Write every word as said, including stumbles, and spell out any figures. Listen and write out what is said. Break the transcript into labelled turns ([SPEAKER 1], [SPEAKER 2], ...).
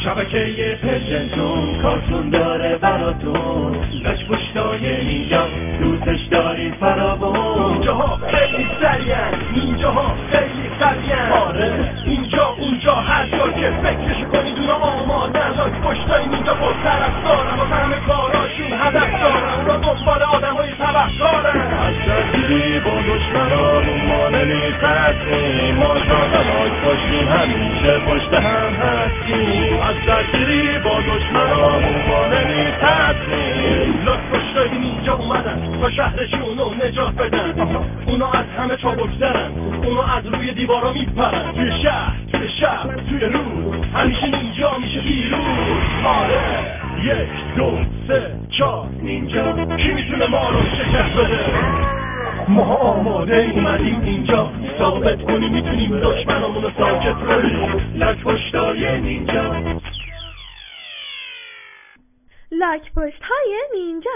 [SPEAKER 1] شبکه پرژنتون کارتون داره براتون، لک پشتای نینجا دوستش داریم فراوون. اینجاها خیلی سریعن، اینجاها خیلی قویان. آره اینجا اونجا هر جا که فکرشو کنید اونا آمادن. لک پشتای نینجا با طرفدارن، با همه کاراشون هدف دارن، اونا دنبال آدمای تبهکارن. از درگیری با دشمنامون ما نمیترسیم، ما شاهدان پشتیم همیشه پشت هم هستیم. از درگیری با دشمنامون ما نمیترسیم. لک پشتای نینجا اومدن تا شهرشونو نجات بدن. اونا از همه چابکترن، اونا از روی دیوارا میپرن. توی شهر، توی شهر، توی روز همیشه نینجا میشه پیروز. آره یک دو سه چهار نینجا، کی میتونه ما رو شکست بده؟ ما آماده اومدیم اینجا ثابت کنیم میتونیم دشمنامون رو ساکت کنیم. لک پشتای نینجا،
[SPEAKER 2] لک پشتای نینجا.